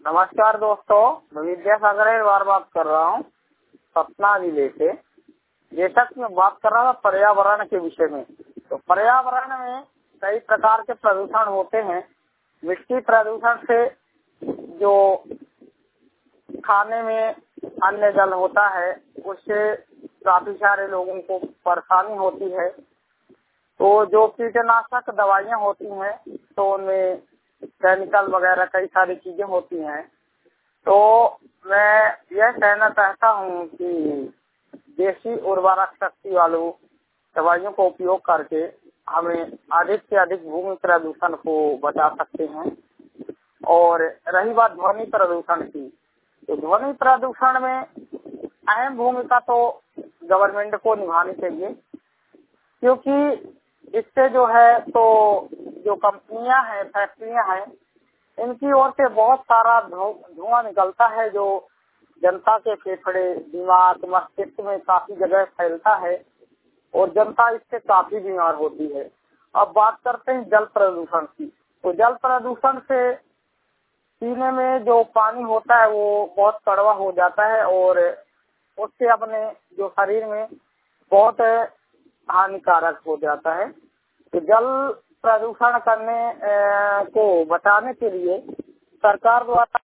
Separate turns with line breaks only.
नमस्कार दोस्तों, मैं विद्यासागर अहिरवार बात कर रहा हूँ सतना जिले से। जैसा कि मैं बात कर रहा था पर्यावरण के विषय में, तो पर्यावरण में कई प्रकार के प्रदूषण होते हैं। मिट्टी प्रदूषण से जो खाने में अन्य जल होता है उससे काफी सारे लोगों को परेशानी होती है। तो जो कीटनाशक दवाइयाँ होती हैं तो उनमें केमिकल वगैरह कई सारी चीजें होती हैं। तो मैं यह कहना चाहता हूँ कि देसी उर्वरक शक्ति वालों दवाइयों का उपयोग करके हमें अधिक से अधिक भूमि प्रदूषण को बचा सकते हैं। और रही बात ध्वनि प्रदूषण की, तो ध्वनि प्रदूषण में अहम भूमिका तो गवर्नमेंट को निभानी चाहिए, क्योंकि इससे जो है तो जो कंपनियां हैं, फैक्ट्रियां हैं, इनकी ओर से बहुत सारा धुआं निकलता है जो जनता के फेफड़े, दिमाग, मस्तिष्क में काफी जगह फैलता है और जनता इससे काफी बीमार होती है। अब बात करते हैं जल प्रदूषण की, तो जल प्रदूषण से पीने में जो पानी होता है वो बहुत कड़वा हो जाता है और उससे अपने जो शरीर में बहुत हानिकारक हो जाता है। तो जल प्रदूषण करने को बचाने के लिए सरकार द्वारा